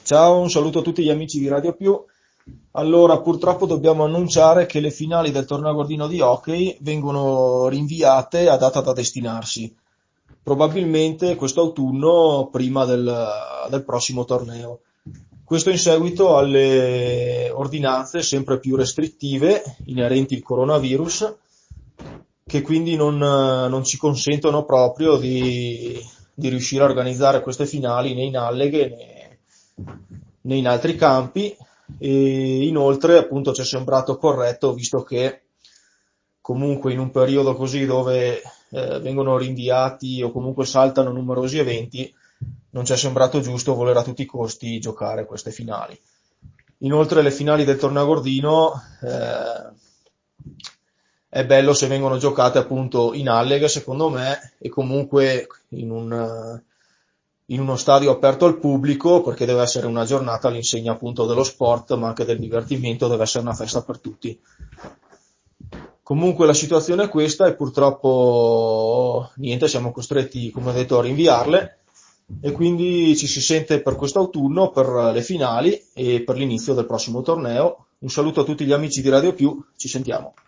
Ciao, un saluto a tutti gli amici di Radio Più. Allora, purtroppo dobbiamo annunciare che le finali del torneo Gordino di hockey vengono rinviate a data da destinarsi, probabilmente quest'autunno prima del prossimo torneo. Questo in seguito alle ordinanze sempre più restrittive inerenti al coronavirus, che quindi non ci consentono proprio di riuscire a organizzare queste finali né in alleghe né in altri campi, e inoltre appunto ci è sembrato corretto, visto che comunque in un periodo così dove vengono rinviati o comunque saltano numerosi eventi, non ci è sembrato giusto voler a tutti i costi giocare queste finali. Inoltre le finali del torneo Gordino è bello se vengono giocate appunto in alleghe, secondo me, e comunque in uno stadio aperto al pubblico, perché deve essere una giornata all'insegna appunto dello sport, ma anche del divertimento, deve essere una festa per tutti. Comunque la situazione è questa e purtroppo niente, siamo costretti, come ho detto, a rinviarle, e quindi ci si sente per quest'autunno, per le finali e per l'inizio del prossimo torneo. Un saluto a tutti gli amici di Radio Più, ci sentiamo.